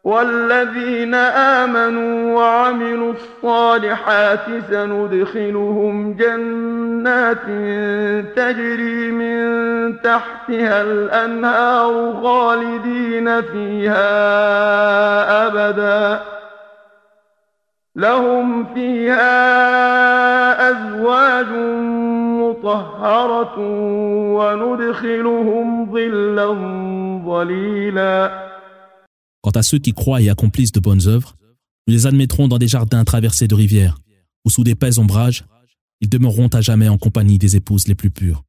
والذين آمنوا وعملوا الصالحات سندخلهم جنات تجري من تحتها الأنهار خالدين فيها أبدا لهم فيها أزواج مطهرة وندخلهم ظلا ظليلا. Quant à ceux qui croient et accomplissent de bonnes œuvres, nous les admettrons dans des jardins traversés de rivières, où sous d'épais ombrages, ils demeureront à jamais en compagnie des épouses les plus pures.